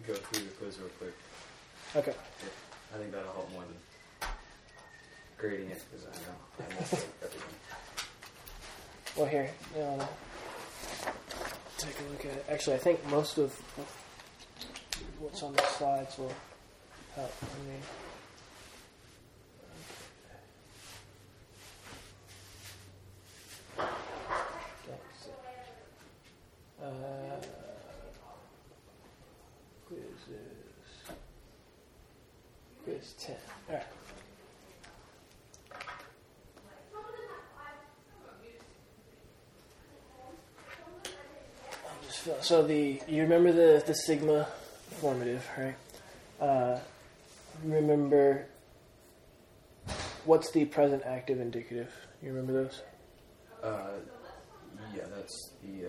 go through the quiz real quick. Okay. I think that'll help more than grading it, because I know I messed up everything. Well, here, take a look at it. Actually, I think most of what's on the slides will help. Quiz 10. All right. So you remember the sigma formative, right? Remember what's the present active indicative? You remember those? Yeah, that's the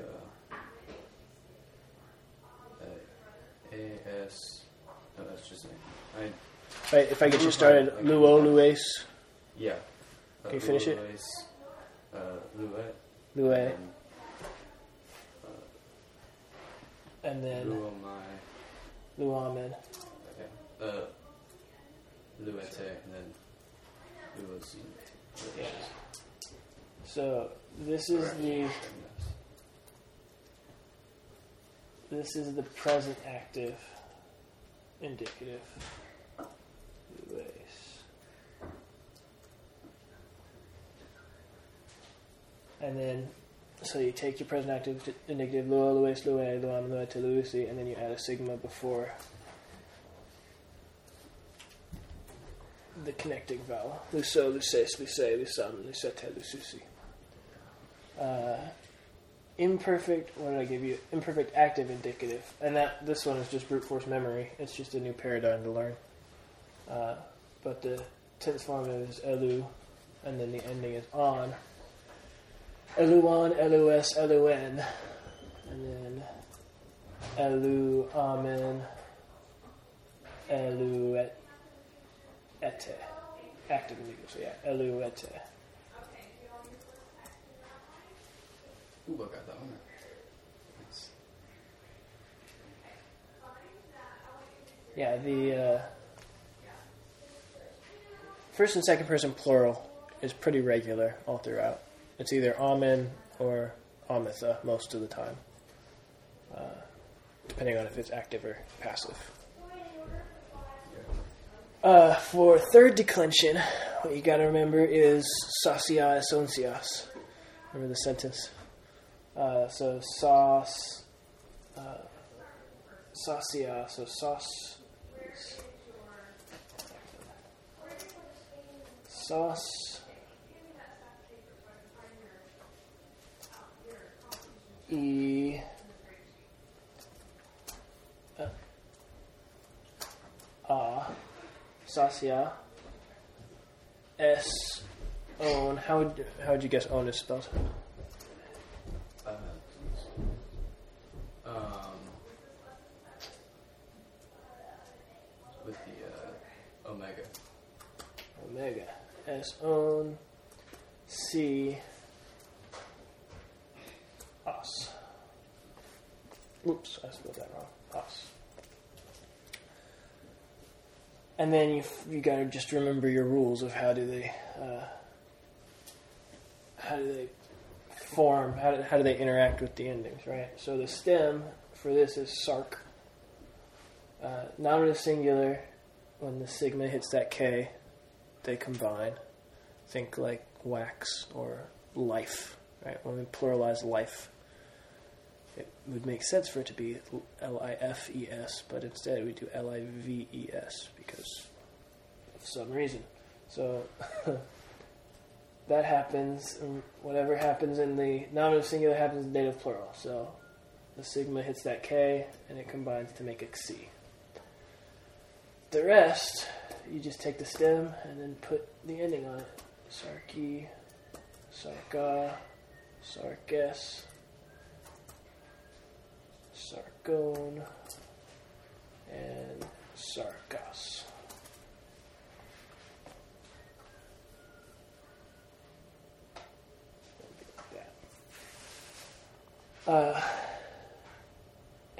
AS. No, that's just me. Right, if I get you started, luo, lues. Yeah. Can you finish it? Luet. Lue. And then luamen. Okay. Luete, and then luosi. Yeah. So this is the present active indicative. And then, so you take your present active indicative, lua, lues, lue, luam, luete, luisi, and then you add a sigma before the connecting vowel. Luso, luces, luse, lusam, lusete, lususi. Imperfect, what did I give you? Imperfect active indicative. And this one is just brute force memory. It's just a new paradigm to learn. But the tense form is elu, and then the ending is on. Eluon, elus, eluen, and then elu, amen, eluete. Active indicative, so yeah, eluete. Ooh, I got that one. Nice. Yeah, the first and second person plural is pretty regular all throughout. It's either amen or amitha most of the time, depending on if it's active or passive. For third declension, what you got to remember is sasia esoncias. Remember the sentence? So sasia, so sauce. Sauce. Sasia. S. Own. How would you guess own is spelled? With the omega. Omega. S. Own. C. Os. Oops, I spelled that wrong. Os. And then you got to just remember your rules of how do they form, how do they interact with the endings, right? So the stem for this is sark. Nominative singular, when the sigma hits that K, they combine. Think like wax or life, right? When we pluralize life, it would make sense for it to be Lifes, but instead we do Lives because of some reason. So that happens, and whatever happens in the nominative singular happens in the dative plural. So the sigma hits that K, and it combines to make a C. The rest, you just take the stem and then put the ending on it. Sarki, sarka, sarkes, sarkon, and sarkas.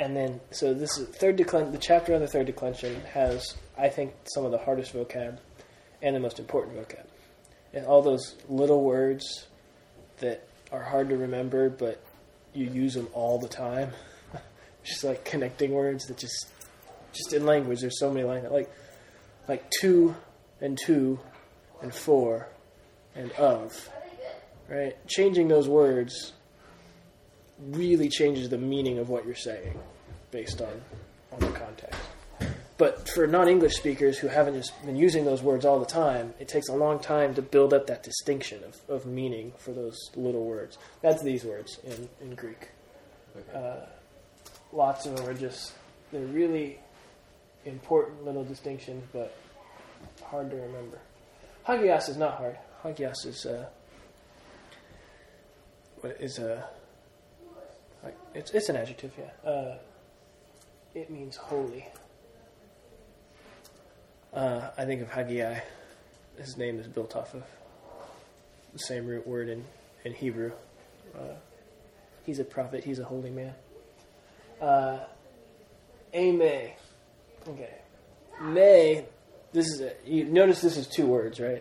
And then, so this is the chapter on the third declension has, I think, some of the hardest vocab and the most important vocab. And all those little words that are hard to remember, but you use them all the time. Just like connecting words that just in language, there's so many languages. Like to and for and of. Right? Changing those words really changes the meaning of what you're saying based on the context. But for non-English speakers who haven't just been using those words all the time, it takes a long time to build up that distinction of meaning for those little words. That's these words in Greek. Okay. Lots of them are they're really important little distinctions, but hard to remember. Hagios is not hard. Hagios is it's an adjective, yeah. It means holy. I think of Haggai. His name is built off of the same root word in Hebrew. He's a prophet. He's a holy man. Ame. Okay. May. You notice this is two words, right?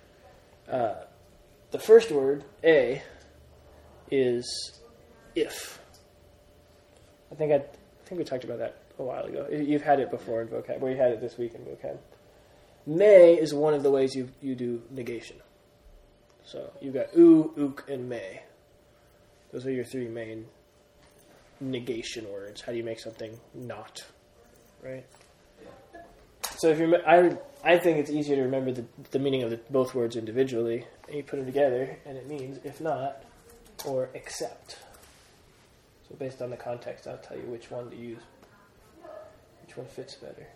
The first word, a, is if. I think we talked about that a while ago. You've had it before in vocab. Well, you had it this week in vocab. May is one of the ways you do negation. So you've got oo, ook, and may. Those are your three main negation words. How do you make something not? Right? So if I think it's easier to remember the meaning of both words individually, and you put them together, and it means if not, or except. So based on the context, I'll tell you which one to use. Which one fits better.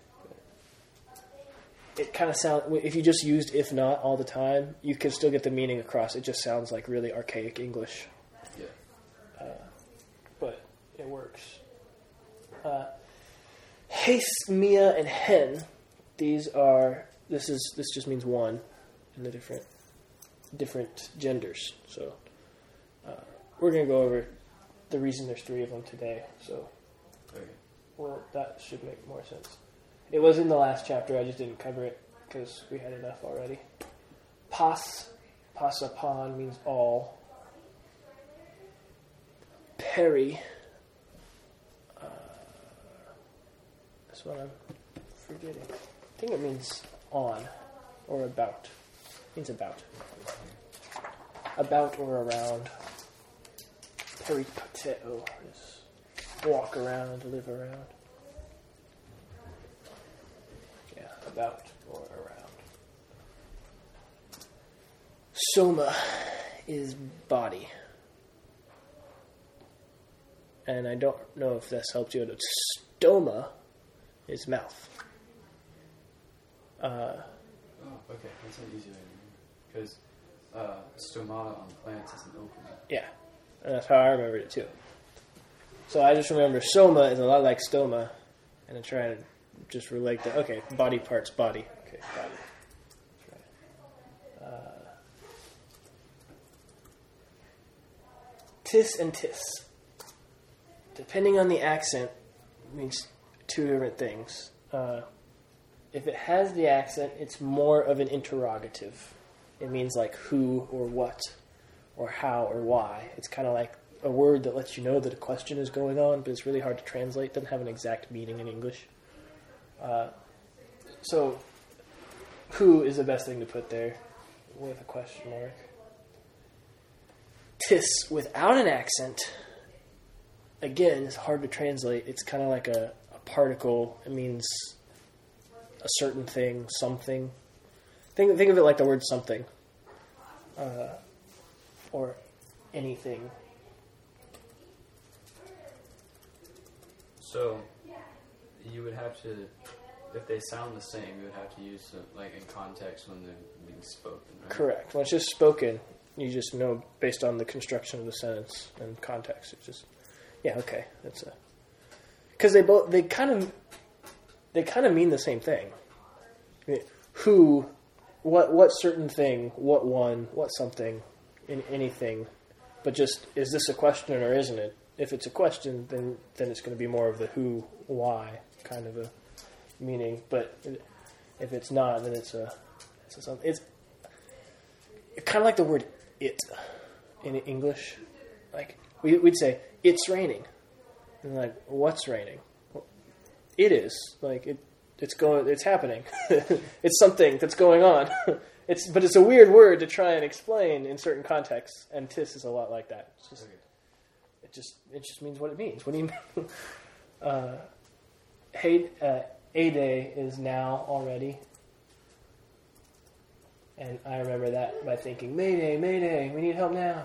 It kind of sounds, if you just used if not all the time, you can still get the meaning across. It just sounds like really archaic English. Yeah. But it works. Haste, Mia, and hen. This just means one in the different genders. So we're going to go over the reason there's three of them today. So that should make more sense. It was in the last chapter. I just didn't cover it because we had enough already. Pasapon means all. Peri. That's what I'm forgetting. I think it means on or about. It means about. About or around. Peripateo is walk around, live around. Yeah, about or around. Soma is body. And I don't know if this helps you, but stoma is mouth. Okay, that's an easy way to because stomata on plants is an opening. Yeah, and that's how I remembered it too. So I just remember soma is a lot like stoma, and I try to just relate that. Okay, body parts, body. Okay, body. That's right. Tis and tis. Depending on the accent, means two different things. If it has the accent, it's more of an interrogative. It means like who or what or how or why. It's kind of like a word that lets you know that a question is going on, but it's really hard to translate. It doesn't have an exact meaning in English. So who is the best thing to put there with a question mark. Tis without an accent, again, is hard to translate. It's kind of like a particle. It means a certain thing, something. Think of it like the word something. Or anything. So, you would have to, if they sound the same, you would have to use them, like in context when they're being spoken, right? Correct. When it's just spoken, you just know based on the construction of the sentence and context. It's just, yeah, okay, that's a, because they kind of mean the same thing. I mean, who, what certain thing, what one, what something, in anything, but just is this a question or isn't it? if it's a question, then it's going to be more of the who, why kind of a meaning. But if it's not, then it's kind of like the word "it" in English. Like we'd say, "It's raining," and like, "What's raining?" Well, it is like it. It's happening. It's something that's going on. But it's a weird word to try and explain in certain contexts, and tis is a lot like that. It just means what it means. What do you mean? A-Day is now already, and I remember that by thinking, Mayday, Mayday, we need help now.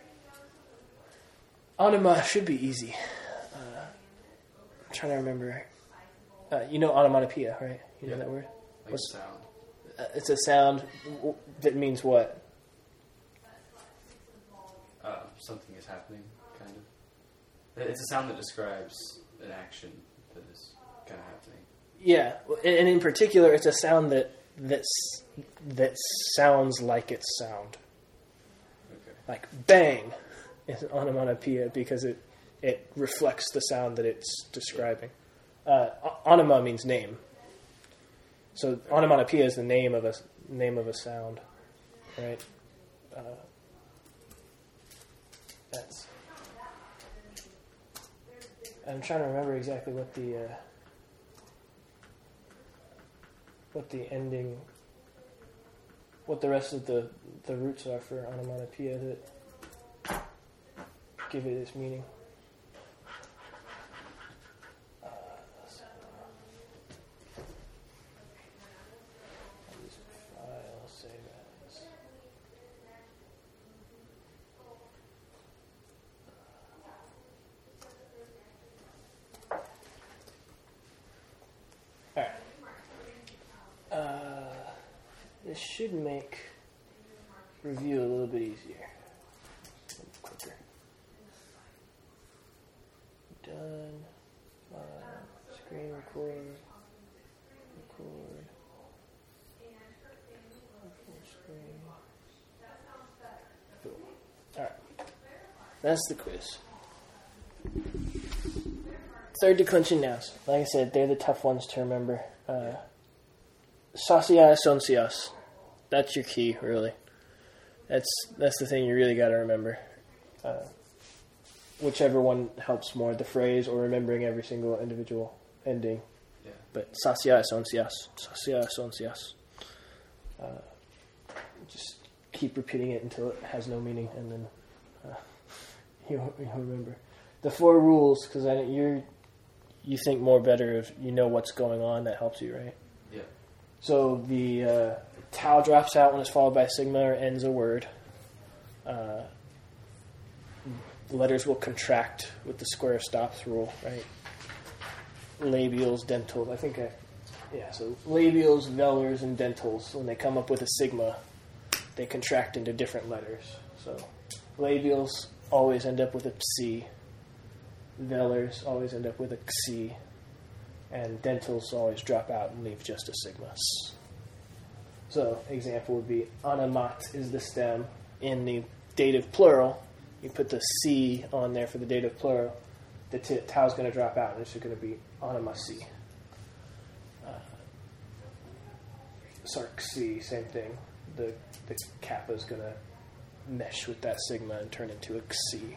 Anima should be easy. I'm trying to remember. You know onomatopoeia, right? You know that word? Like a sound. It's a sound that means what? Something is happening, kind of. It's a sound that describes an action that is kind of happening. Yeah, and in particular, it's a sound that sounds like its sound. Okay. Like bang is an onomatopoeia because it reflects the sound that it's describing. Onoma means name. So onomatopoeia is the name of a sound, right? That's. I'm trying to remember exactly what the ending, what the rest of the roots are for onomatopoeia that give it its meaning. This should make review a little bit easier. Quicker. Done. Screen record. Record. Full screen. Cool. Alright. That's the quiz. Third declension nouns. Like I said, they're the tough ones to remember. Saucias, soncias. That's your key, really. That's the thing you really got to remember. Whichever one helps more, the phrase or remembering every single individual ending. Yeah. But saucias, soncias. Saucias, soncias. Just keep repeating it until it has no meaning, and then you'll remember. The 4 rules, because you think more better if you know what's going on. That helps you, right? Yeah. So the tau drops out when it's followed by sigma or ends a word. Letters will contract with the square stops rule, right? Labials, dentals. So labials, velars, and dentals, when they come up with a sigma, they contract into different letters. So labials always end up with a psi. Velars always end up with a xi. And dentals always drop out and leave just a sigma. So, example would be, anamat is the stem. In the dative plural, you put the C on there for the dative plural. The tau is going to drop out, and it's going to be anamasi. Sarxi, same thing. The kappa is going to mesh with that sigma and turn into a xi.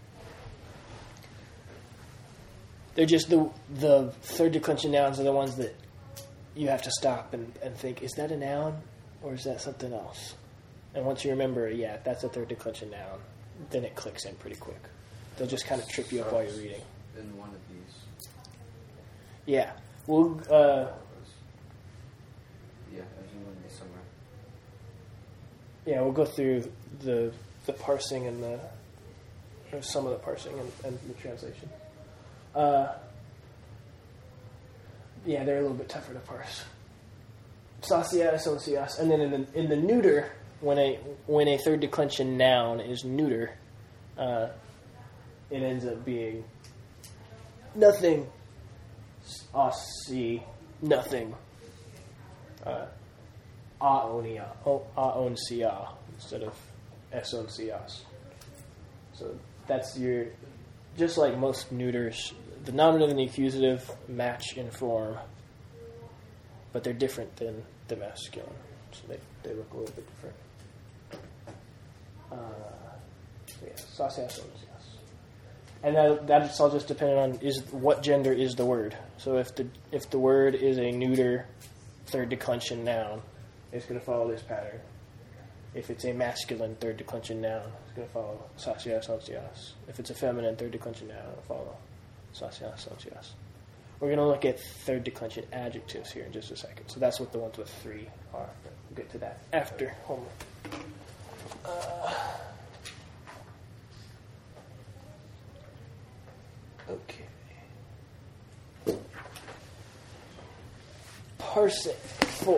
They're just the third declension nouns are the ones that you have to stop and think, is that a noun or is that something else? And once you remember, yeah, that's a third declension noun, then it clicks in pretty quick. They'll just kind of trip you up while you're reading. In one of these. Yeah. We'll, Yeah, there's one somewhere. Yeah, we'll go through the parsing and or some of the parsing and the translation. Yeah, they're a little bit tougher to parse. Saucias, soncias, and then in the neuter, when a third declension noun is neuter, it ends up being nothing. Aussie, nothing. Aonia, aoncia instead of esoncias. So that's your just like most neuters, the nominative and the accusative match in form, but they're different than the masculine. So they look a little bit different. Sasias, onsias. And that's all just dependent on what gender is the word. So if the word is a neuter third declension noun, it's going to follow this pattern. If it's a masculine third declension noun, it's going to follow sasias, onsias. If it's a feminine third declension noun, it'll follow sasias, onsias. We're going to look at third declension adjectives here in just a second. So that's what the ones with 3 are. We'll get to that after homework. Okay. Parsing 4.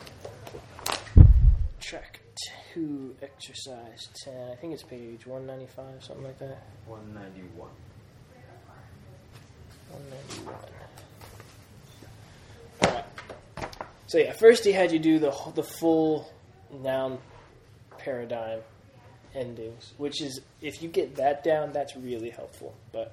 Track 2, exercise 10. I think it's page 195, something like that. 191. 191. All right. So yeah, first he had you do the full noun paradigm endings, which is, if you get that down, that's really helpful. But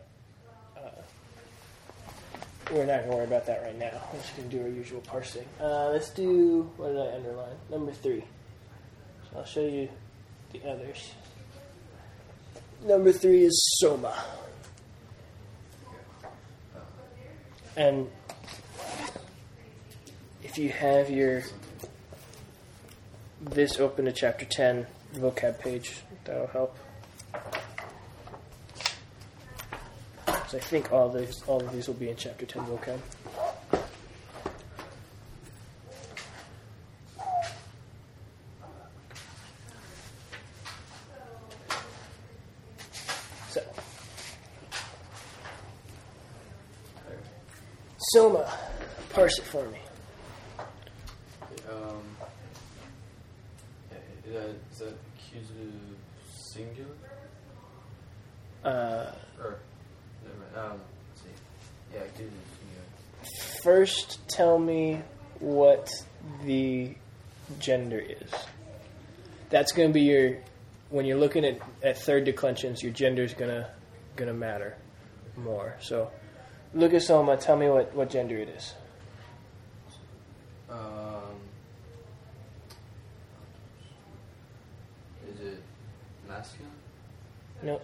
we're not going to worry about that right now. We're just going to do our usual parsing. Let's do, what did I underline? Number 3. So I'll show you the others. Number 3 is soma. And if you have this open to chapter 10 vocab page, that'll help. So I think all of these will be in chapter 10 vocab. So, soma, parse it for me. Is that accusative singular? Let's see. Yeah, accusative singular. First, tell me what the gender is. That's going to be when you're looking at third declensions, your gender is gonna matter more. So, look at soma. Tell me what gender it is. Is it masculine? No.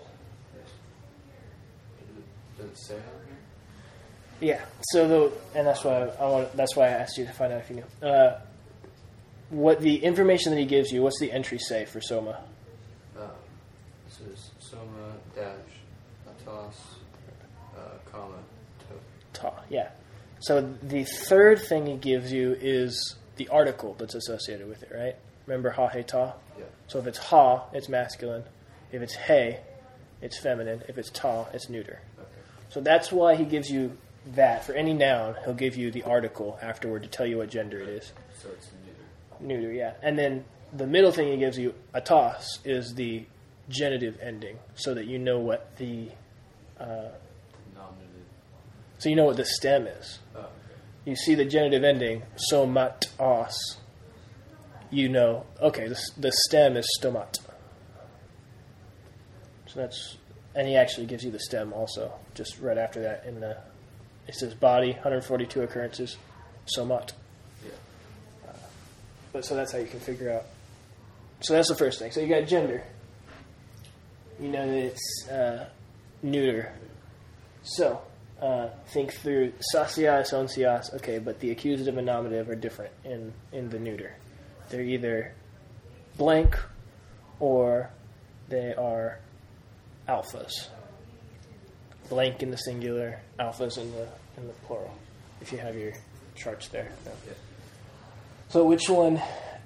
Does it say on here? Yeah. So that's why I asked you to find out if you knew. What the information that he gives you? What's the entry say for soma? It says soma dash atos comma ta. Yeah. So the third thing he gives you is the article that's associated with it, right? Remember ha, he, ta? Yeah. So if it's ha, it's masculine. If it's he, it's feminine. If it's ta, it's neuter. Okay. So that's why he gives you that. For any noun, he'll give you the article afterward to tell you what gender it is. So it's neuter. Neuter, yeah. And then the middle thing he gives you, atos, is the genitive ending, so that you know what the... Nominative. So you know what the stem is. Oh, okay. You see the genitive ending, somatos. You know, okay, the stem is stomat. So that's, and he actually gives you the stem also, just right after that. It says body, 142 occurrences, somat. Yeah. But so that's how you can figure out. So that's the first thing. So you got gender. You know that it's neuter. So think through sasias, onsias. Okay, but the accusative and nominative are different in the neuter. They're either blank or they are alphas. Blank in the singular, alphas in the plural. If you have your charts there. No. Yeah. So which one?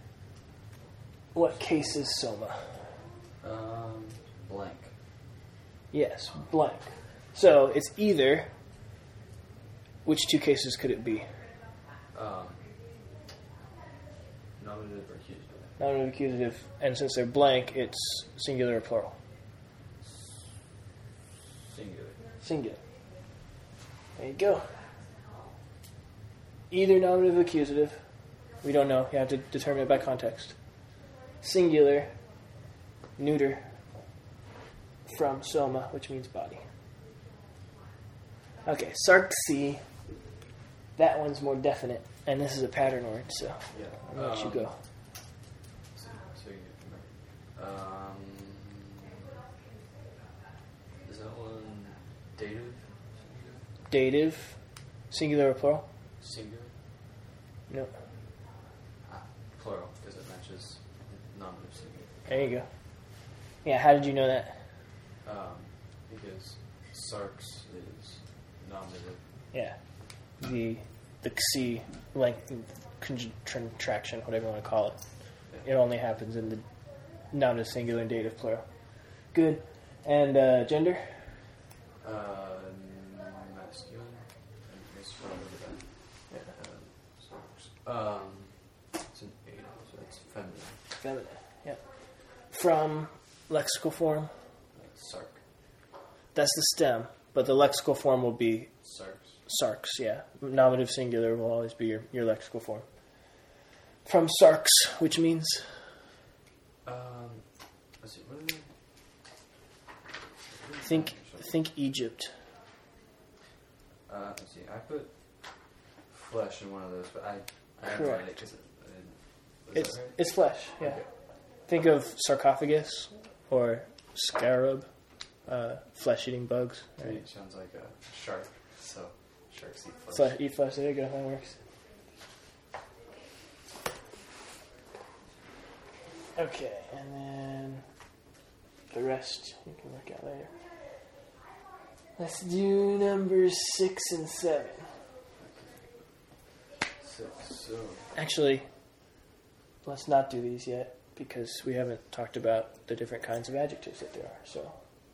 What case is soma? Blank. Yes, blank. So it's either. Which two cases could it be? Nominative or accusative? Nominative, accusative, and since they're blank, it's singular or plural? Singular. Singular. There you go. Either nominative or accusative. We don't know. You have to determine it by context. Singular, neuter, from soma, which means body. Okay, sarxi. That one's more definite, and this is a pattern word, so Yeah. I'll let you go. So you remember. Is that one dative? Dative, singular or plural? Singular? No. Plural, because it matches nominative singular. There you go. Yeah, how did you know that? Because sarx is nominative. Yeah. The xi length contraction, whatever you want to call it. It only happens in the nominative singular and dative plural. Good. And gender? Masculine. It's an 8, so it's feminine. Feminine, yeah. From lexical form? Sark. That's the stem, but the lexical form will be Sarx. sarx, yeah. Nominative singular will always be your lexical form. From sarx, which means? Let's see, what are they? Think Egypt. Let's see, I put flesh in one of those, but I haven't read it because It's flesh, yeah. Okay. Think of sarcophagus or scarab, flesh-eating bugs. To me, Right? it sounds like a shark, so sharks eat flesh. Eat flesh, there you go, that works. Okay, and then the rest you can work out later. Let's do numbers 6 and 7. 6, so... Actually, let's not do these yet because we haven't talked about the different kinds of adjectives that there are. So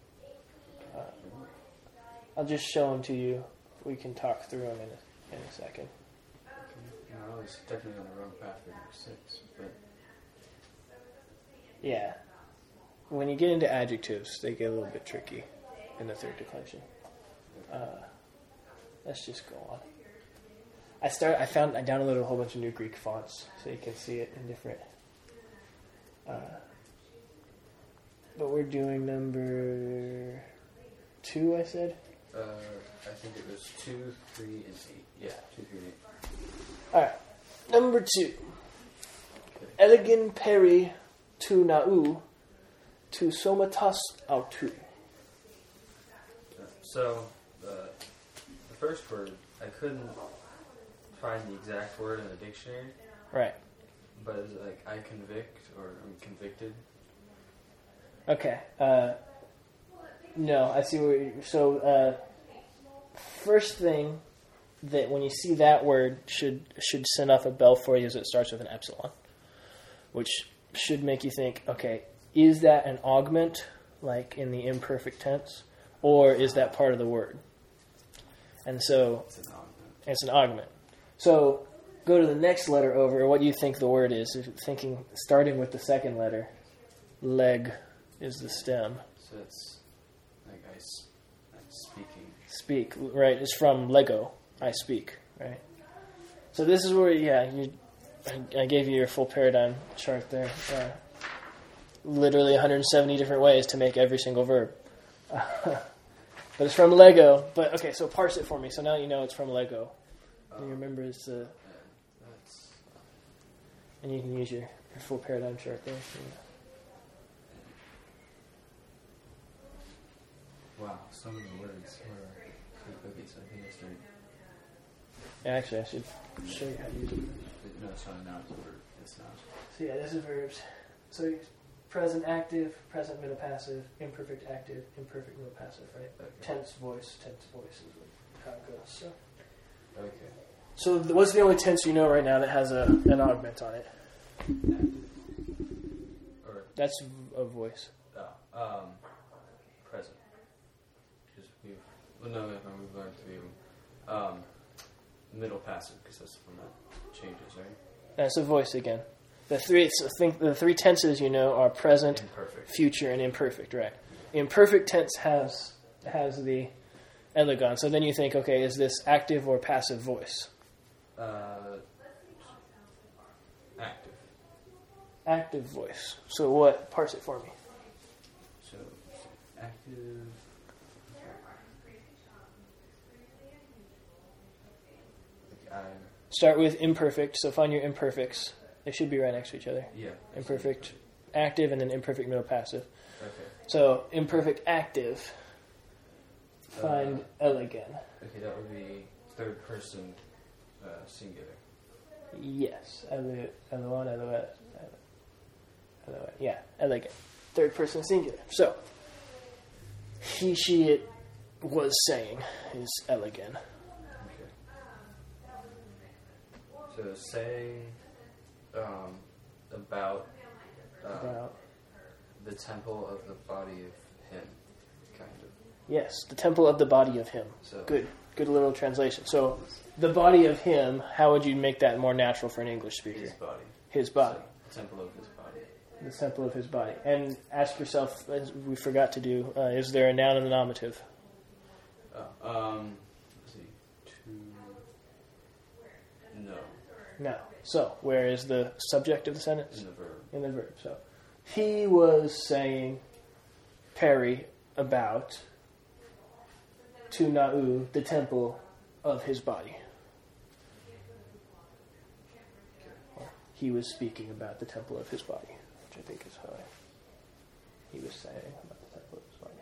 I'll just show them to you. We can talk through them in a second. I was definitely on the wrong path for number 6, but... Yeah. When you get into adjectives, they get a little bit tricky in the third declension. Let's just go on. I downloaded a whole bunch of new Greek fonts so you can see it in different. But we're doing number 2, I said? I think it was 2, 3, and 8. Yeah, 2, 3, and 8. Alright. Number 2. Elegin peri tu nau tu somatas autu. So, the first word, I couldn't find the exact word in the dictionary. Right. But is it like I convict or I'm convicted? Okay. No, I see where so first thing that when you see that word should send off a bell for you is it starts with an epsilon, which should make you think, okay, is that an augment like in the imperfect tense, or is that part of the word? And so It's an augment. it's an augment. So go to the next letter over. What do you think the word is? If you're thinking starting with the second letter, leg is the stem. So it's like I'm speaking. Speak, right? It's from Lego. I speak, right? So this is where, I gave you your full paradigm chart there. Literally 170 different ways to make every single verb. But it's from Lego. But okay, so parse it for me. So now you know it's from Lego. And you remember it's the... That's... And you can use your full paradigm chart there. Wow, some of the words were pretty cookies. I think I started... Actually, I should show you how to use it. No, it's not now. It's a verb. It's not. So yeah, this is verbs. So present active, present middle passive, imperfect active, imperfect middle passive, right? Okay. Tense voice is how it goes. So, Okay. so what's the only tense you know right now that has an augment on it? Active. Or... That's a voice. Present. Because we've learned to be middle passive because that's the one that changes, right? That's a voice again. The three tenses you know are present, Imperfect. future, and imperfect, right? Imperfect tense has the elegon. So then you think, okay, is this active or passive voice? Active. Active voice. So what? Parse it for me. So active. start with imperfect. So find your imperfects. They should be right next to each other. Yeah. Imperfect active and then imperfect middle passive. Okay. So imperfect active. Find elegant. Okay, that would be third person singular. Yes. Yeah, elegant. Third person singular. So he, she, it was saying is elegant. Okay. So saying about the temple of the body of him, kind of. Yes, the temple of the body of him. So Good literal translation. So the body of him, how would you make that more natural for an English speaker? his body. His body. So, temple of his body. The temple of his body. And ask yourself, as we forgot to do, is there a noun and a nominative? Let's see. No. No. So, where is the subject of the sentence? In the verb. In the verb. So, he was saying, Perry, about to Na'u, the temple of his body. Or he was speaking about the temple of his body, which I think is how he was saying about the temple of his body.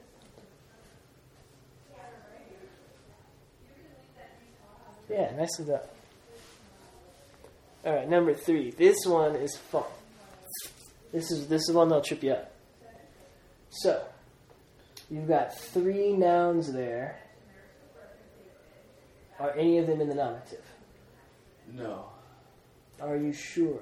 Yeah, nicely done. All right, number 3. This one is fun. This is one that'll trip you up. So, you've got 3 nouns there. Are any of them in the nominative? No. Are you sure?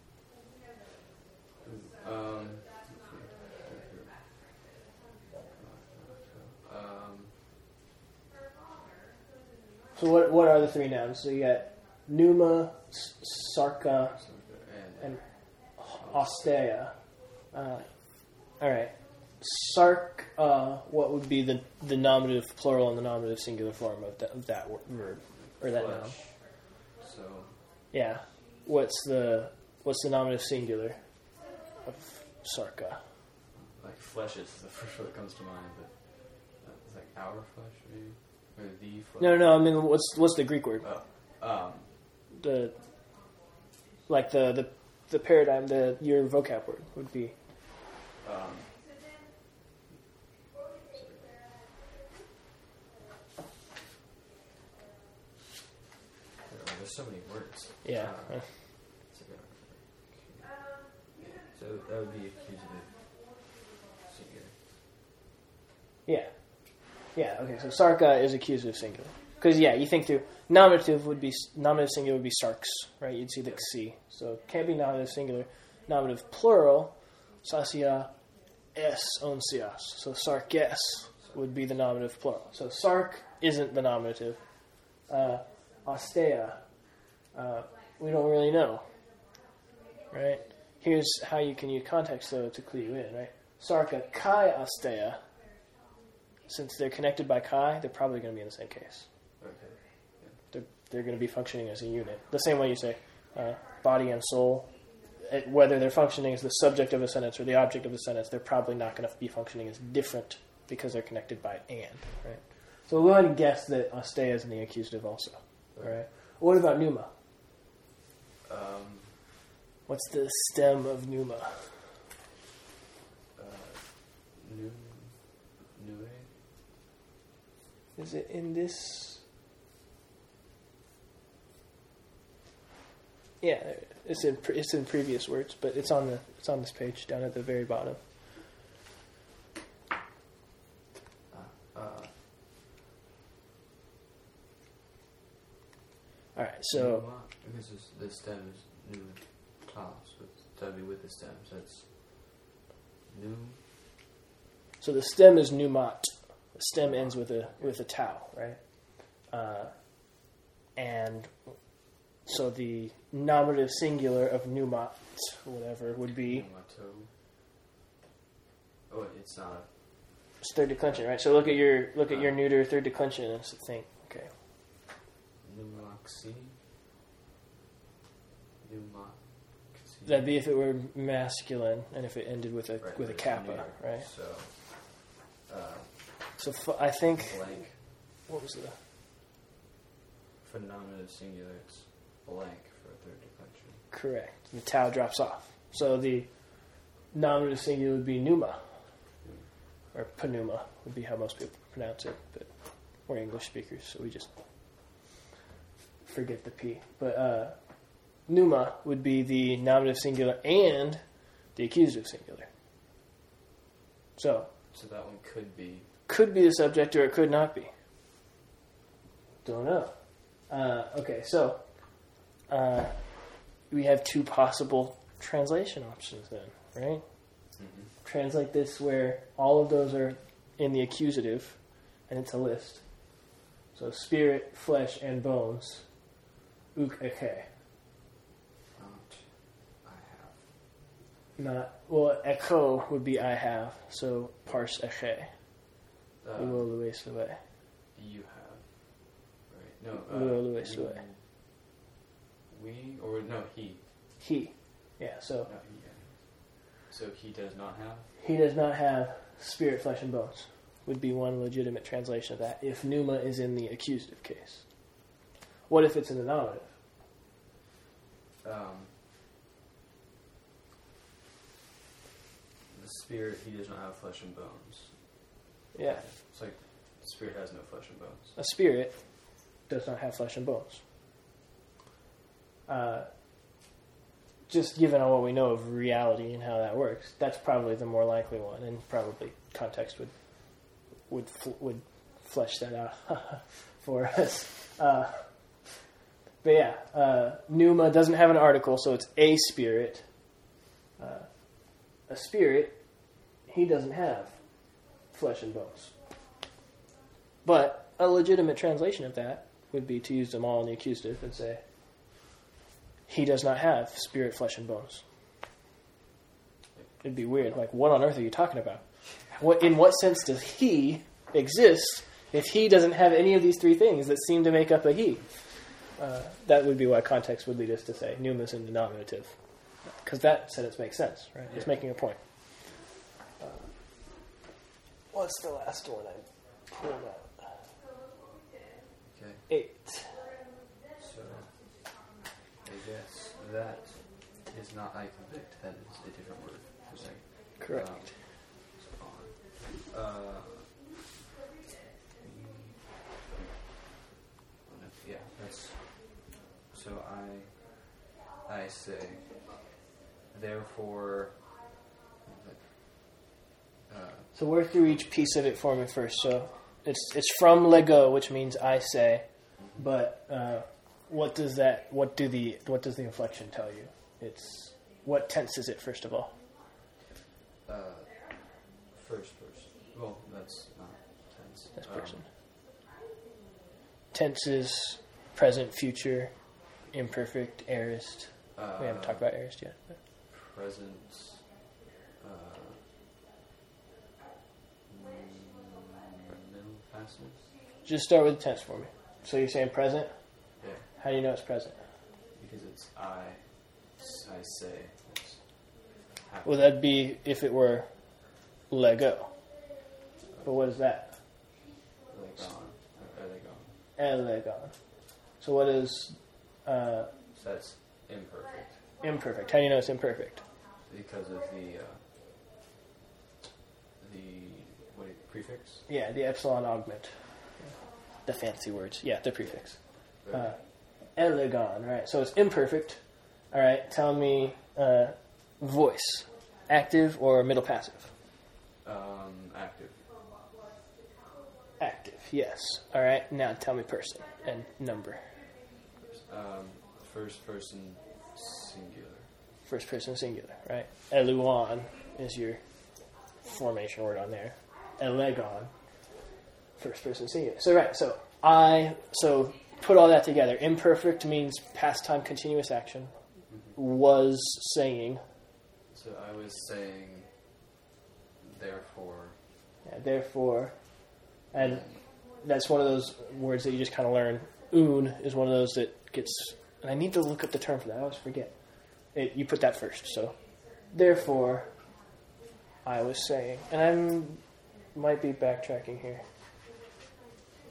So what are the 3 nouns? So you got pneuma, sarka, and ostea. All right. Sark, what would be the nominative plural and the nominative singular form of that verb or that noun? So yeah, what's the nominative singular of sarka? like flesh is the first one that comes to mind, but it's like our flesh, maybe, or the flesh. No. I mean, what's the Greek word? The The paradigm, your vocab word would be. There's so many words. Yeah. So that would be accusative singular. Yeah. Yeah, okay, so sarka is accusative singular. Because, yeah, you think through, nominative singular would be sarks, right? You'd see the ksi. So it can't be nominative singular. Nominative plural, sasia es onsias. So sarkes would be the nominative plural. So sark isn't the nominative. Ostea, we don't really know, right? Here's how you can use context, though, to clue you in, right? Sarka kai ostea. Since they're connected by chi, they're probably going to be in the same case. Okay. They're going to be functioning as a unit. The same way you say body and soul. Whether they're functioning as the subject of a sentence or the object of a sentence, they're probably not going to be functioning as different because they're connected by and, right? So we'll go ahead and guess that ostea is in the accusative also. All right. What about pneuma? What's the stem of pneuma? Nue. Is it in this? Yeah, it's in previous words, but it's on this page down at the very bottom. All right, so because the stem is new class, but that'd be with the stem, so it's new. So the stem is pneumat. The stem ends with a tau, right? And so the nominative singular of pneumat, whatever, would be. Pneumato. Oh, it's not. It's third declension, right? So look at your neuter third declension and think, okay. Pneumoxy. That'd be if it were masculine and if it ended with a kappa, neuter, right? So. I think. Blank. What was the? For nominative singular, it's blank. Correct. The tau drops off. So the nominative singular would be pneuma. Or pneuma would be how most people pronounce it. But we're English speakers, so we just forget the P. But pneuma would be the nominative singular and the accusative singular. So that one could be the subject or it could not be. Don't know. Okay, so we have two possible translation options then, right? Mm-hmm. Translate this where all of those are in the accusative, and it's a list. So spirit, flesh, and bones. Uk eke. I have. Not, well, echo would be I have, so parse eke. Uo luis lue. You have. Right. No. Uo luis lue. We, or no, he. He. Yeah, so. No, he, yeah. So he does not have? He does not have spirit, flesh, and bones. Would be one legitimate translation of that if pneuma is in the accusative case. What if it's in the nominative? The spirit, he does not have flesh and bones. Yeah. It's like the spirit has no flesh and bones. A spirit does not have flesh and bones. Just given on what we know of reality and how that works, that's probably the more likely one, and probably context would flesh that out for us. But yeah, pneuma doesn't have an article, so it's a spirit. A spirit, he doesn't have flesh and bones. But a legitimate translation of that would be to use them all in the accusative and say, he does not have spirit, flesh, and bones. It'd be weird. Like, what on earth are you talking about? In what sense does he exist if he doesn't have any of these three things that seem to make up a he? That would be why context would lead us to say pneuma's in the nominative. Because that sentence makes sense, right? It's making a point. What's the last one I pulled out? Okay. 8. So, I guess that is not I convict. That is a different word for saying. Correct. Yeah, that's. So I say, therefore. So work through each piece of it for me first. So it's from Lego, which means I say, but what does the inflection tell you? It's what tense is it first of all? First person. Well, that's not tense. That's person. Tense is present, future, imperfect, aorist. We haven't talked about aorist yet. But. Present. Middle passive. Just start with the tense for me. So you're saying present? Yeah. How do you know it's present? Because it's I say. It's Well, that'd be if it were Lego. But what is that? Elegon. So what is... so that's imperfect. Imperfect. How do you know it's imperfect? Because of the prefix? Yeah, the epsilon augment. The fancy words. Yeah, the prefix. Elegon, right. So it's imperfect. All right, tell me voice. Active or middle passive? Active. Active, yes. All right, now tell me person and number. First person singular. First person singular, right? Eluon is your formation word on there. Elegon, first person singular. So right, so put all that together. Imperfect means past time continuous action. Mm-hmm. Was saying. So I was saying, therefore. Yeah, therefore. And that's one of those words that you just kind of learn. Un is one of those that gets... And I need to look up the term for that. I always forget. You put that first. So, therefore, I was saying. And might be backtracking here.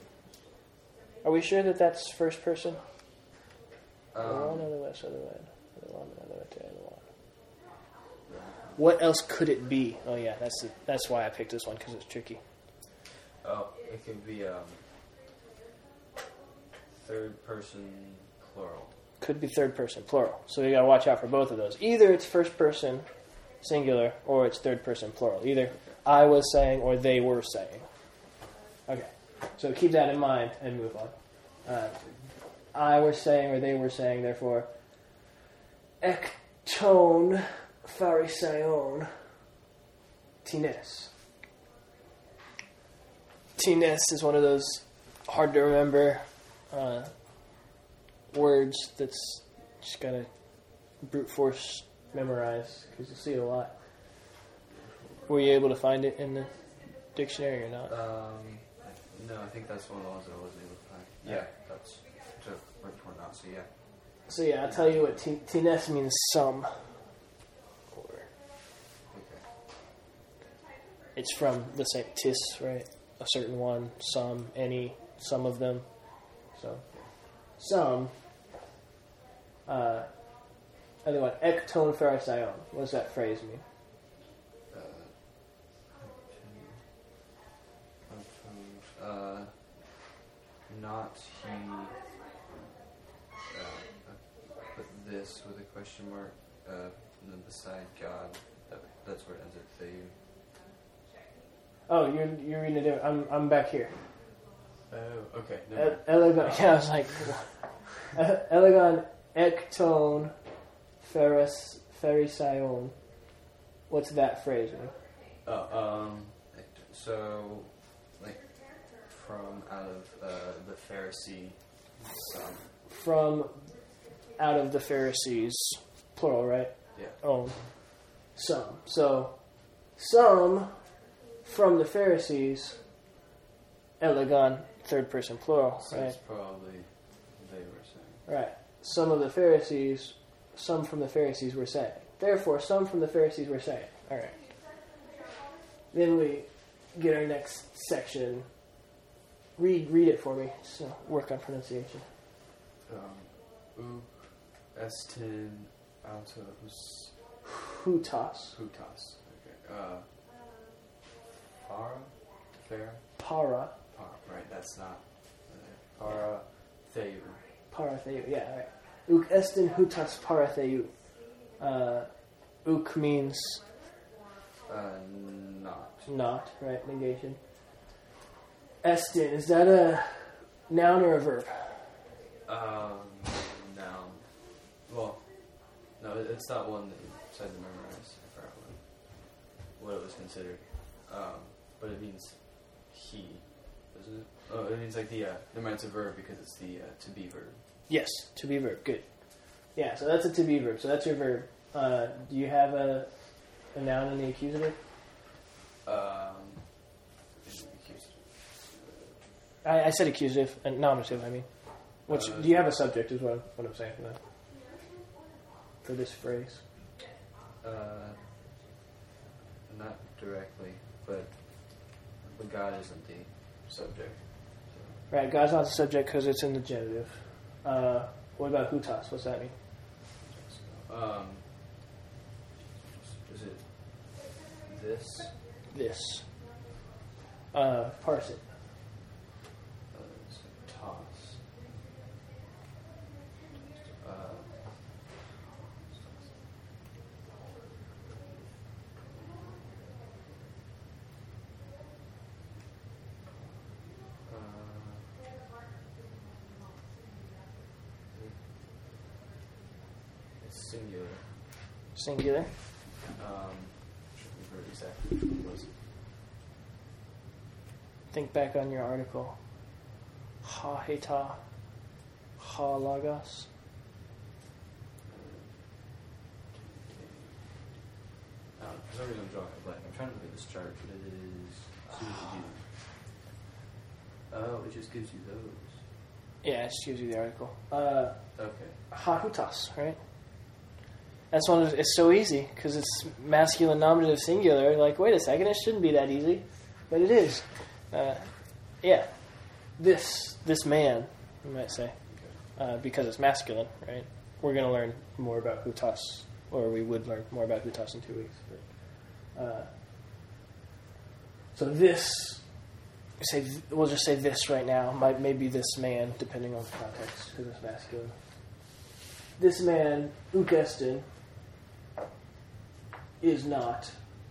Are we sure that that's first person? One other way. What else could it be? Oh yeah, that's why I picked this one, because it's tricky. Oh, it could be third person plural. Could be third person plural. So you gotta watch out for both of those. Either it's first person singular or it's third person plural. Either I was saying or they were saying. Okay, so keep that in mind and move on. I was saying or they were saying, therefore, ekton phariseon tines. Tines is one of those hard to remember words that's just gotta brute force memorize because you see it a lot. Were you able to find it in the dictionary or not? No, I think that's one of the ones that I wasn't able to find. Yeah, that's word for now. So yeah. So yeah, I'll tell you what tines means some. Okay. It's from the same tis, right? A certain one, some, any, some of them. So some. Other one, ekton phariseon. What does that phrase mean? Not he. Put this with a question mark, and then beside God. That's where it ends at theou. Oh, you're reading it different. I'm back here. Oh, okay. No. Elegon. Yeah, I was like, elegon ekton phariseon. What's that phrase mean? So, like, from out of the Pharisee son. From out of the Pharisees, plural, right? Yeah. Oh, some. So, some from the Pharisees, elegon, third person plural, So right? it's probably they were saying. Right. Some of the Pharisees, some from the Pharisees were saying. Therefore, some from the Pharisees were saying. All right. Then we get our next section. Read it for me. So work on pronunciation. Estin autos Hutas. hutas. Okay. Para. Para. Right. That's not. Para theou. Paratheu. Yeah. All right. Uk estin hutas paratheu. Uk means not, right? Negation. Estin, is that a noun or a verb? Noun. Well, no, it's not one that you said to memorize. I forgot what it was considered. But it means he, doesn't it? Oh, it means like it's a verb because it's the to be verb. Yes, to be verb. Good. Yeah, so that's a to be verb. So that's your verb. Do you have a noun in the accusative? I said accusative and nominative. I mean, do you have a subject? Is what I'm saying for this phrase. Not directly, but God isn't the subject. So. Right, God's not the subject because it's in the genitive. What about hutas? What's that mean? Is it this? This. Parse it. It's toss. It's singular. Singular. Exactly which one was. Think back on your article. Ha heta. Ha lagos. For some reason I'm drawing a blank. I'm trying to look at this chart, but it is. Oh, it just gives you those. Yeah, it just gives you the article. Okay. Ha hutas, right? That's one. It's so easy because it's masculine nominative singular. Like, wait a second, it shouldn't be that easy, but it is. Yeah, this man, you might say, because it's masculine, right? we're going to learn more about Hutas, or we would learn more about Hutas in 2 weeks. But, so this, we'll just say this right now, maybe this man, depending on the context, because it's masculine. This man, Ukestin, is not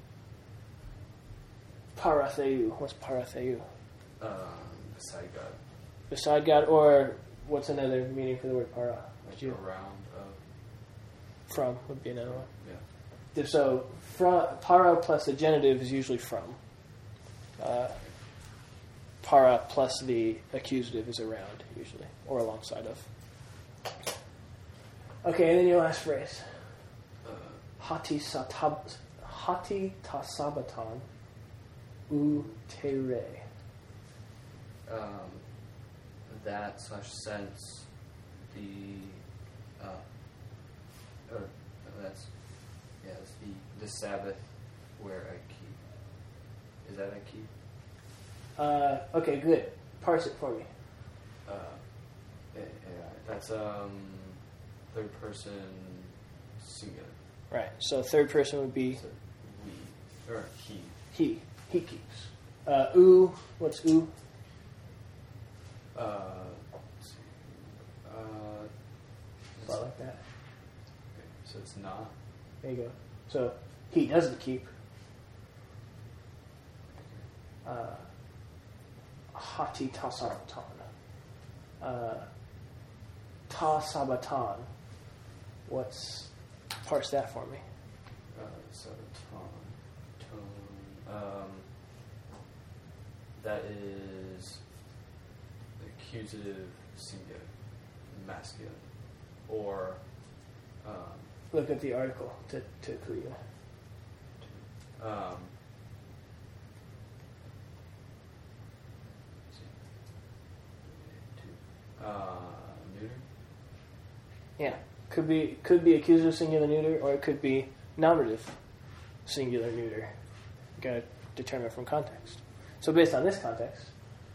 Paratheu. What's Paratheu? Beside God. Beside God, or what's another meaning for the word para? Like around From would be another one. Yeah. So, para plus the genitive is usually from. Para plus the accusative is around, usually, or alongside of. Okay, and then your last phrase. Hati tasabatan u tere. That / sense the or that's it's the Sabbath where I keep. Is that I keep? Okay, good. Parse it for me. Yeah, that's third person singular. Right. So third person would be So we or he. he. He keeps. U. What's u? Let's see. About like that. Okay, so it's not. There you go. So he doesn't keep. Hati tasabatan. Tasabatan. What's parse that for me? So tone. That is accusative singular, masculine, or Look at the article to clue you. Neuter. Yeah, could be accusative singular neuter, or it could be nominative singular neuter. You got to determine from context. So based on this context,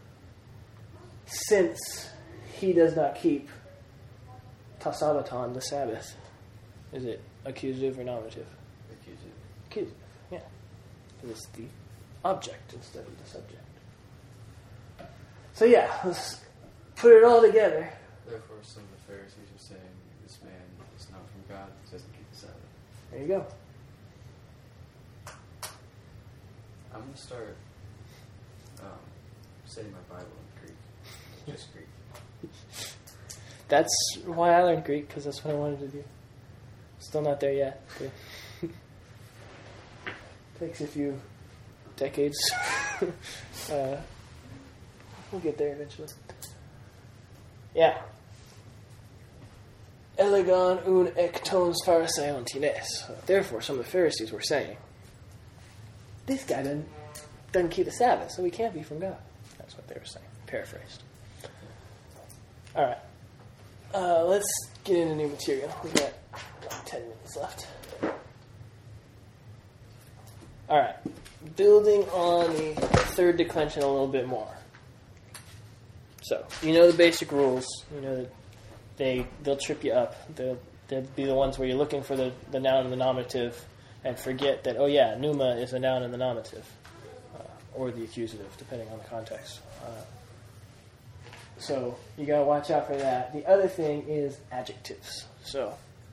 since he does not keep tasabatan, the Sabbath, is it accusative or nominative? Accusative. Accusative, yeah. Because it's the object instead of the subject. So yeah, let's put it all together. Therefore, some of the Pharisees are saying this man is not from God, he doesn't keep the Sabbath. There you go. I'm going to start studying my Bible in Greek. Just Greek. That's why I learned Greek, because that's what I wanted to do. Still not there yet. Takes a few decades. We'll get there eventually. Yeah. Elegon un ectons phariseon tines. Therefore, some of the Pharisees were saying, this guy doesn't keep the Sabbath, so he can't be from God. That's what they were saying. Paraphrased. All right. Let's get into new material. We've got about 10 minutes left. All right. Building on the third declension a little bit more. So, you know the basic rules. You know that they'll trip you up. They'll be the ones where you're looking for the noun and the nominative and forget that, oh yeah, pneuma is a noun and the nominative. Or the accusative, depending on the context. So you got to watch out for that. The other thing is adjectives. So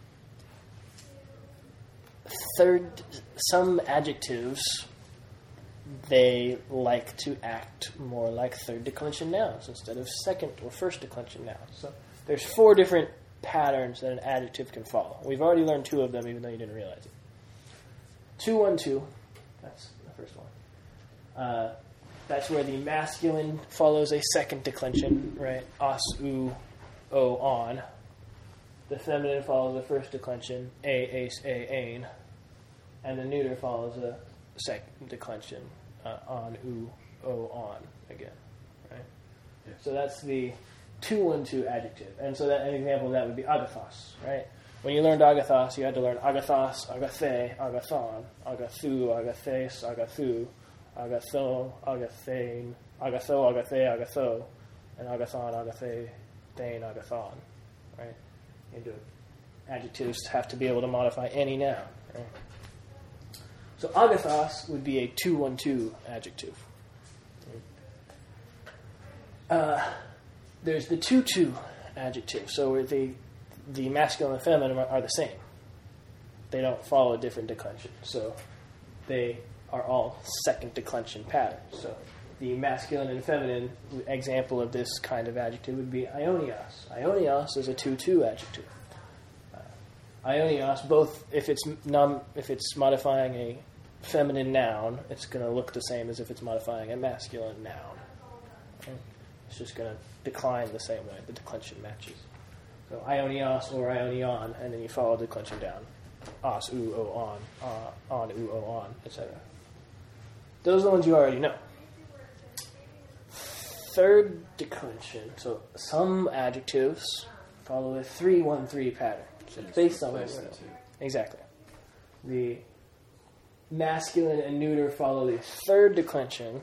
some adjectives, they like to act more like third declension nouns instead of second or first declension nouns. So there's 4 different patterns that an adjective can follow. We've already learned 2 of them, even though you didn't realize it. 2-1-2. That's the first one. That's where the masculine follows a second declension, right? As, u, o, on. The feminine follows a first declension, a, ace, a, ain. And the neuter follows a second declension, on, u, o, on again, right? Yes. So that's the 2-1-2 adjective. And so that an example of that would be agathos, right? When you learned agathos, you had to learn agathos, agathe, agathon, agathu, agathes, agathu, agatho, agathane, agatho, agathe, agatho, and agathon, agathe, thane, agathon, right? You do adjectives have to be able to modify any noun. Right? So agathos would be a 2-1-2 adjective. There's the 2-2 adjective. So where the masculine and feminine are the same. They don't follow a different declension. So they are all second declension patterns. So the masculine and feminine example of this kind of adjective would be aionios. Aionios is a 2-2 adjective. Aionios, both if it's modifying a feminine noun, it's going to look the same as if it's modifying a masculine noun. Okay? It's just going to decline the same way. The declension matches. So aionios or aionion, and then you follow the declension down. Os, u, o, on, u, o, on, etc. Those are the ones you already know. Third declension. So some adjectives follow a 3-1-3 pattern. So based on what we know. Exactly. The masculine and neuter follow the third declension.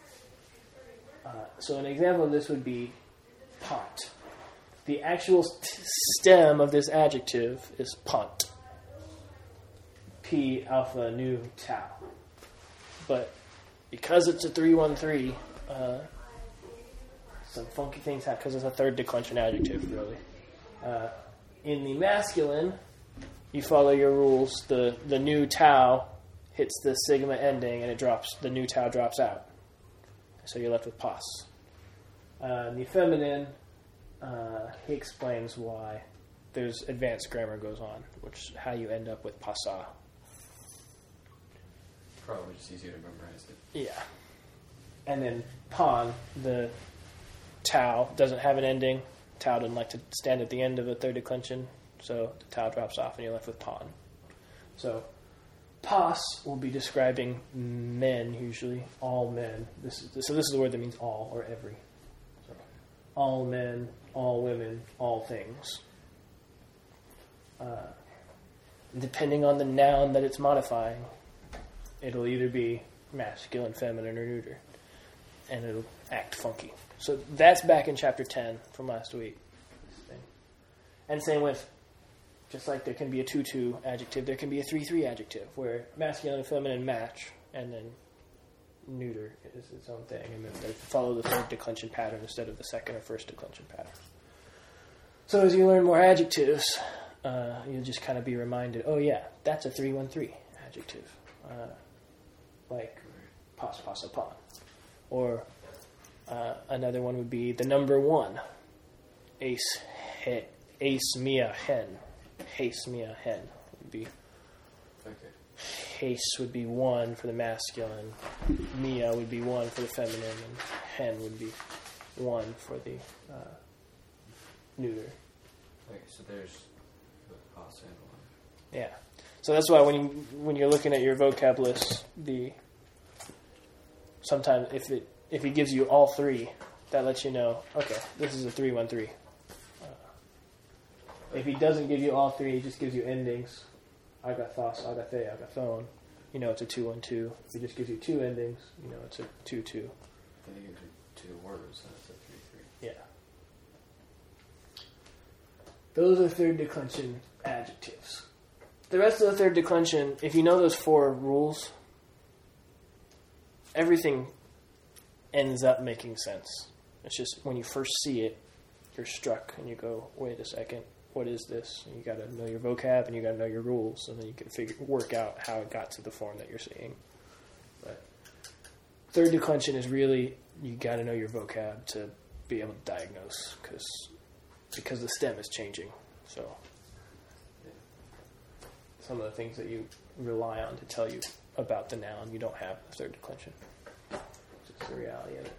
So an example of this would be pont. The actual stem of this adjective is pont. P, alpha, nu, tau. But because it's a 3-1-3, some funky things happen because it's a third declension adjective, really. In the masculine, you follow your rules. The nu tau hits the sigma ending, and the nu tau drops out. So you're left with pos. In the feminine, he explains why there's advanced grammar goes on, which is how you end up with pasa. Probably just easier to memorize it. Yeah. And then pon, the tau doesn't have an ending. Tau doesn't like to stand at the end of a third declension, so the tau drops off and you're left with pon. So pos will be describing men, usually, all men. This is the word that means all or every. So, all men, all women, all things. Depending on the noun that it's modifying, it'll either be masculine, feminine, or neuter. And it'll act funky. So that's back in chapter 10 from last week. And same with, just like there can be a 2-2 adjective, there can be a 3-3 adjective, where masculine and feminine match, and then neuter is its own thing, and then they follow the third declension pattern instead of the second or first declension pattern. So as you learn more adjectives, you'll just kind of be reminded, oh yeah, that's a 3-1-3 adjective. Like pos, pos, pon. Or another one would be the number 1. Ace mia hen. Hace mia hen would be. Okay. Hace would be 1 for the masculine. Mia would be 1 for the feminine, and hen would be 1 for the neuter. Okay, so there's the pos and 1. Yeah. So that's why when you're looking at your vocab list, sometimes if he gives you all 3, that lets you know, okay, this is a 3-1-3. If he doesn't give you all 3, he just gives you endings. Agathos, agathe, agathon. You know it's a 2-1-2. If he just gives you 2 endings, you know it's a 2-2. Then he gives you 2 words, then it's a 3-3. Yeah. Those are third declension adjectives. The rest of the third declension, if you know those 4 rules, everything ends up making sense. It's just when you first see it, you're struck and you go, wait a second, what is this? And you got to know your vocab and you got to know your rules, and then you can work out how it got to the form that you're seeing. But third declension is really, you got to know your vocab to be able to diagnose, because the stem is changing. So some of the things that you rely on to tell you about the noun, you don't have the third declension. It's just the reality of it.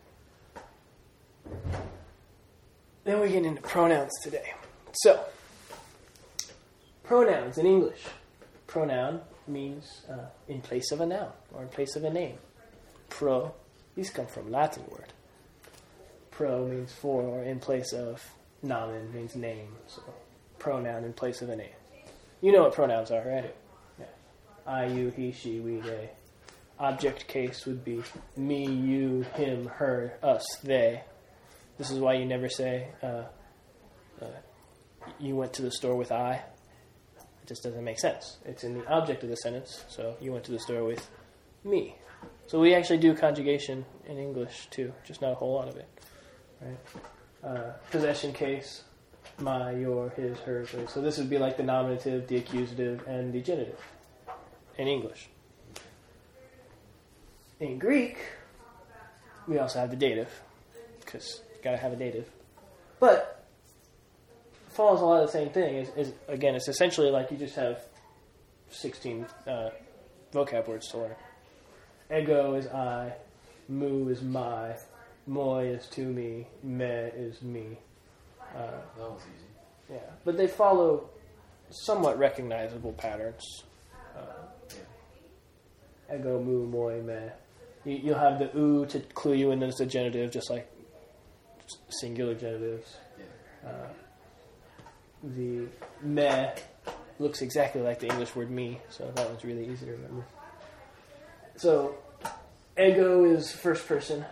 Then we get into pronouns today. So, pronouns in English. Pronoun means in place of a noun or in place of a name. Pro, these come from Latin word. Pro means for or in place of. Nomen means name. So, pronoun in place of a name. You know what pronouns are, right? Yeah. I, you, he, she, we, they. Object case would be me, you, him, her, us, they. This is why you never say, you went to the store with I. It just doesn't make sense. It's in the object of the sentence, so you went to the store with me. So we actually do conjugation in English too, just not a whole lot of it. Right? Possession case, my, your, his, hers. Right? So this would be like the nominative, the accusative, and the genitive in English. In Greek, we also have the dative, because you got to have a dative. But it follows a lot of the same thing. Again, it's essentially like you just have 16 vocab words to learn. Ego is I, mu is my, moi is to me, me is me. That was easy. Yeah, but they follow somewhat recognizable patterns. Ego, mu, moi, me. You'll have the u to clue you in as a genitive, just like singular genitives. Yeah. The me looks exactly like the English word me, so that one's really easy to remember. So, ego is first person.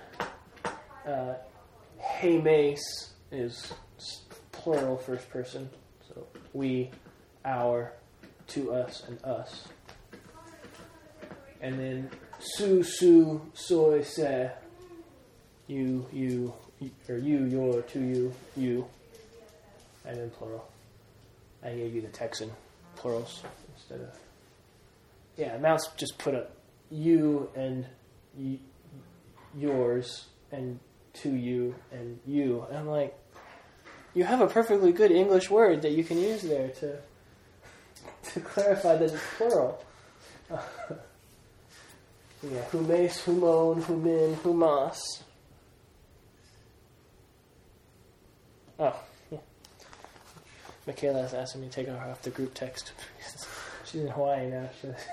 Hemes is plural first person. So, we, our, to us, and us. And then su, soy, se, you, or you, your, to you, you, and then plural. I gave you the Texan plurals instead of... Yeah, Mouse just put up you and yours and to you and you. And I'm like, you have a perfectly good English word that you can use there to clarify that it's plural. Yeah, humes, humon, humin, humas. Oh, yeah. Michaela's asking me to take her off the group text. She's in Hawaii now.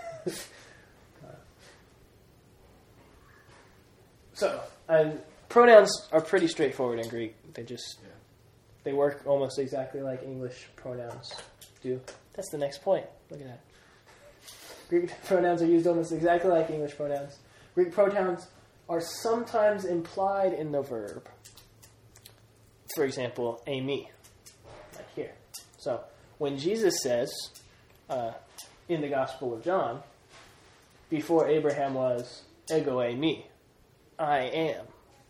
So, pronouns are pretty straightforward in Greek. They work almost exactly like English pronouns do. That's the next point. Look at that. Greek pronouns are used almost exactly like English pronouns. Greek pronouns are sometimes implied in the verb. For example, a me, like here. So, when Jesus says, in the Gospel of John, before Abraham was, ego e me, I am.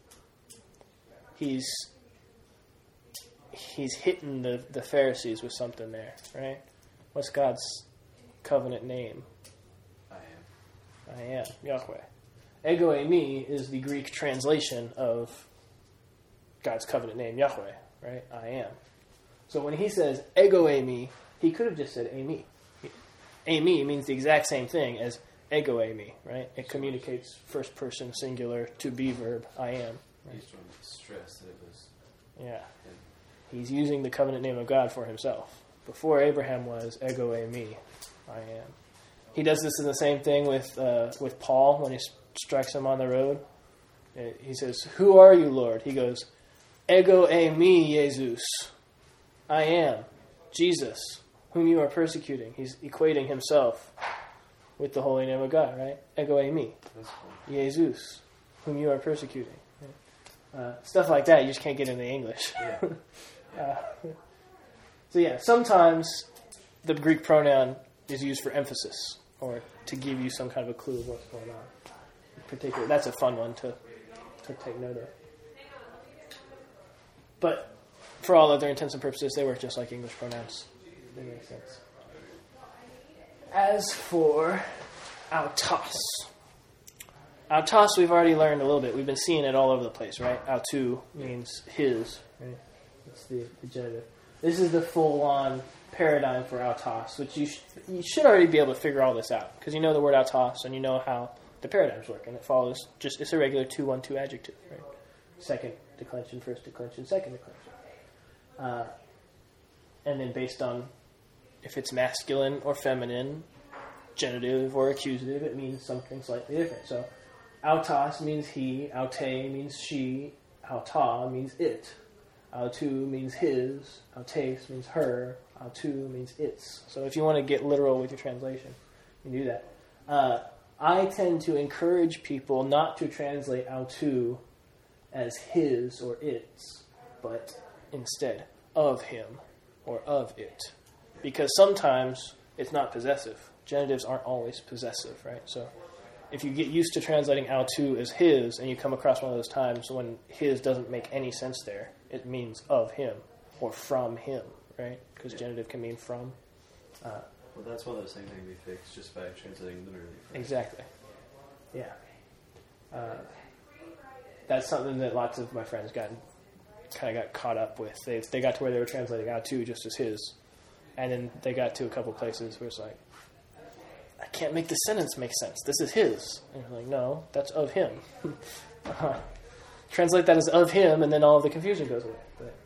He's hitting the Pharisees with something there, right? What's God's covenant name? I am, Yahweh. Ego e me is the Greek translation of God's covenant name, Yahweh, right? I am. So when he says ego e me, he could have just said e me. E me means the exact same thing as ego e me, right? It communicates first person singular to be verb, I am. Right? He's trying to stress that it was... Yeah. He's using the covenant name of God for himself. Before Abraham was ego e me, I am. He does this in the same thing with Paul when he strikes him on the road. He says, "Who are you, Lord?" He goes, "Ego e me, Jesus." I am Jesus, whom you are persecuting. He's equating himself with the holy name of God, right? Ego e me, That's cool. Jesus, whom you are persecuting. Stuff like that you just can't get in the English. Yeah. So yeah, sometimes the Greek pronoun is used for emphasis or to give you some kind of a clue of what's going on. In particular, that's a fun one to take note of. But for all other intents and purposes, they work just like English pronouns. They make sense. As for autos. Autos we've already learned a little bit. We've been seeing it all over the place, right? Autou means his, right? That's the genitive. This is the full-on paradigm for autos, which you should already be able to figure all this out, because you know the word autos and you know how the paradigms work, and it follows it's a regular 2-1-2 adjective, right? Second declension, first declension, second declension. And then based on if it's masculine or feminine, genitive or accusative, it means something slightly different. So autos means he, aute means she, auta means it. Autou means his, autes means her, autou means its. So if you want to get literal with your translation, you can do that. I tend to encourage people not to translate autou as his or its, but instead of him or of it. Because sometimes it's not possessive. Genitives aren't always possessive, right? So if you get used to translating autou as his, and you come across one of those times when his doesn't make any sense there, it means of him or from him, right? Because genitive can mean from. Well, that's one of those things that can be fixed just by translating literally. Exactly. Yeah. That's something that lots of my friends got caught up with. They got to where they were translating autou just as his, and then they got to a couple places where it's like, I can't make the sentence make sense. This is his. And you're like, no, that's of him. Translate that as of him, and then all of the confusion goes away.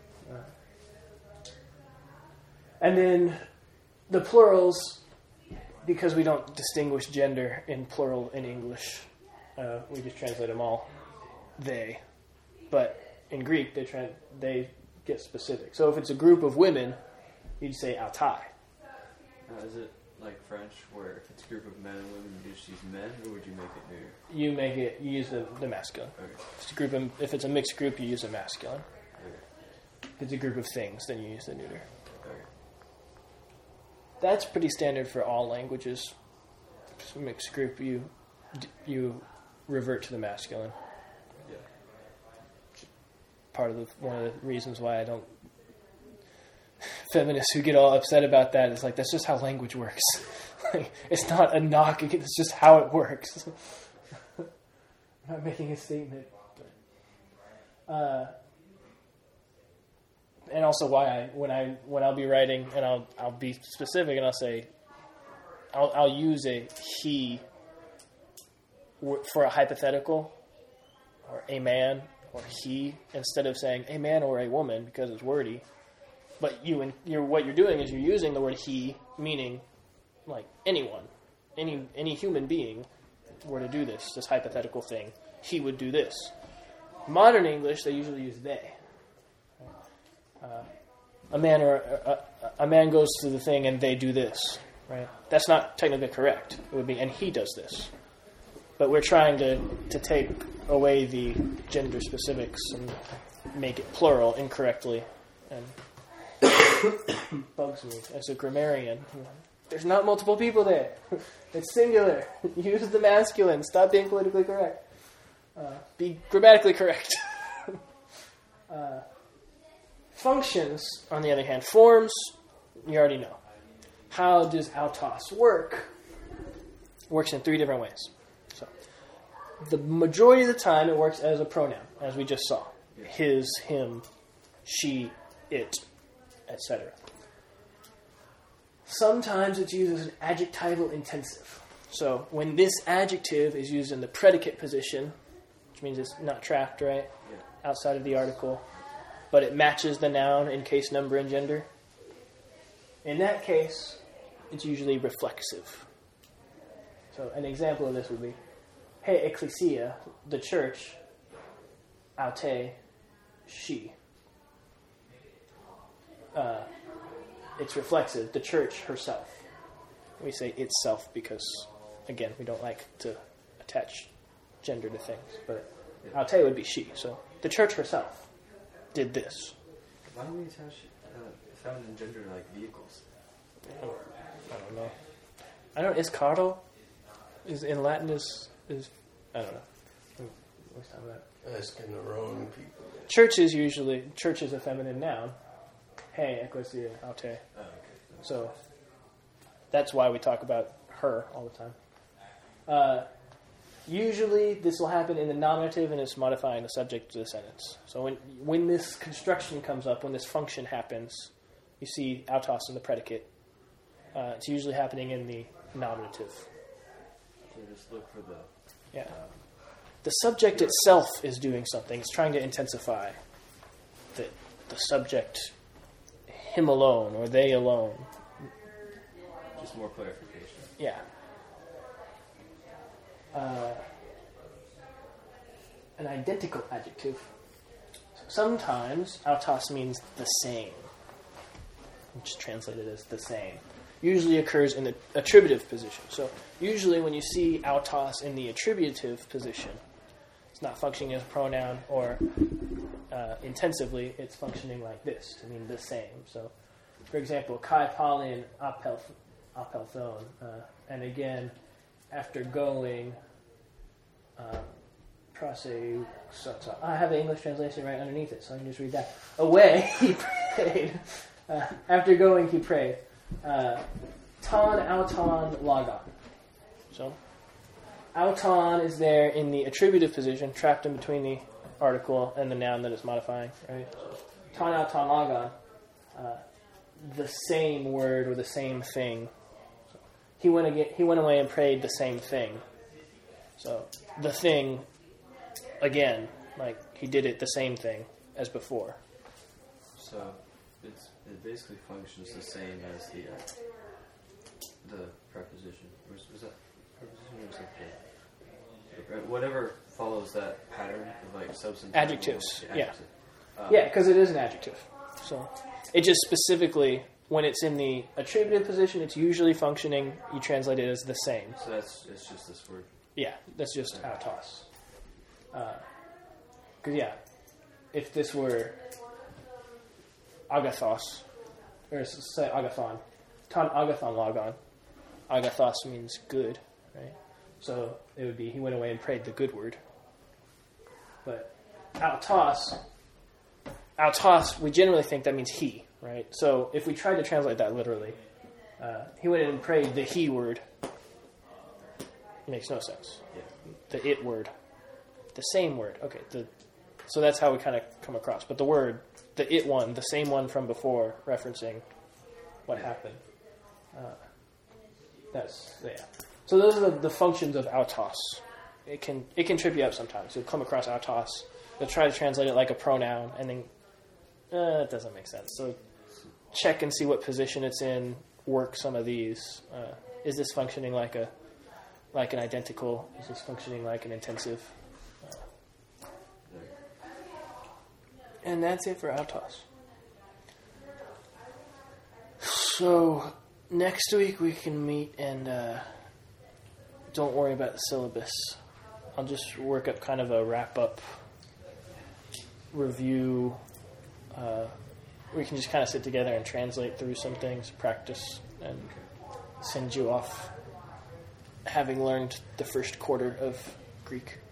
And then the plurals, because we don't distinguish gender in plural in English, we just translate them all they. But in Greek, they get specific. So if it's a group of women, you'd say autai. Is it like French, where if it's a group of men and women, you just use men, or would you make it neuter? You use the masculine. Okay. If it's a mixed group, you use the masculine. Okay. If it's a group of things, then you use the neuter. Okay. That's pretty standard for all languages. If it's a mixed group, you revert to the masculine. Yeah. One of the reasons why I don't. Feminists who get all upset about that is like, that's just how language works. Like, it's not a knock; it's just how it works. I'm not making a statement. And also why when I'll be writing, and I'll be specific, and I'll say I'll use a he for a hypothetical, or a man or he, instead of saying a man or a woman, because it's wordy. But what you're doing is you're using the word he, meaning like anyone, any human being were to do this hypothetical thing, he would do this. Modern English, they usually use they. A man goes to the thing and they do this, right? That's not technically correct. It would be and he does this. But we're trying to take away the gender specifics and make it plural incorrectly, and bugs me as a grammarian. There's not multiple people there. It's singular. Use the masculine. Stop being politically correct. Be grammatically correct. Functions, on the other hand, forms, you already know. How does autos work? It works in 3 different ways. So, the majority of the time, it works as a pronoun, as we just saw. His, him, she, it, etc. Sometimes it's used as an adjectival intensive. So when this adjective is used in the predicate position, which means it's not trapped, right? Yeah. Outside of the article, but it matches the noun in case, number, and gender. In that case, it's usually reflexive. So an example of this would be, hey, ecclesia, the church, aute, she. It's reflexive, the church herself. We say itself because, again, we don't like to attach gender to things. But aute would be she. So the church herself did this. Why do we attach feminine gender to like vehicles? I don't know. Is carro? Is in Latin is I don't know. What's that? Asking the wrong people. Church is a feminine noun. Hey, ecclesia, aute. Okay. So that's why we talk about her all the time. Usually this will happen in the nominative, and it's modifying the subject of the sentence. So when this construction comes up, when this function happens, you see autos in the predicate. It's usually happening in the nominative. So just look for the... Yeah. The subject itself is doing something. It's trying to intensify the subject, him alone, or they alone. Just more clarification. Yeah. An identical adjective. Sometimes autos means the same, which is translated as the same. Usually occurs in the attributive position. So usually when you see autos in the attributive position, it's not functioning as a pronoun, or intensively, it's functioning like this, to mean the same. So, for example, kai palin apel apelthon. And again, after going, proseuxata. I have the English translation right underneath it, so I can just read that. Away, he prayed. After going, he prayed. Ton, auton, logon. So, auton is there in the attributive position, trapped in between the article and the noun that it's modifying, right? Ton, auton, logon. The same word or the same thing. So he went away and prayed the same thing. So the thing, again, like he did it the same thing as before. So it basically functions the same as the preposition. Was that preposition or was that whatever follows that pattern of like substantive adjectives? Yeah, adjective. Because it is an adjective. So it just specifically, when it's in the attributive position, it's usually functioning. You translate it as the same. So it's just this word. Yeah, that's just autos. Because if this were agathos, or say agathon, ton agathon logon. Agathos means good, right? So it would be he went away and prayed the good word. But autos, we generally think that means he, right? So if we try to translate that literally, he went in and prayed the he word. It makes no sense. Yeah. The it word. The same word. Okay. So that's how we kind of come across. But the word, the it one, the same one from before, referencing what happened. So those are the functions of autos. It can trip you up sometimes. You'll come across autos. You'll try to translate it like a pronoun, and then it doesn't make sense. So check and see what position it's in. Work some of these. Is this functioning like an identical? Is this functioning like an intensive? And that's it for autos. So next week we can meet and don't worry about the syllabus. I'll just work up kind of a wrap-up review. We can just kind of sit together and translate through some things, practice, and send you off having learned the first quarter of Greek.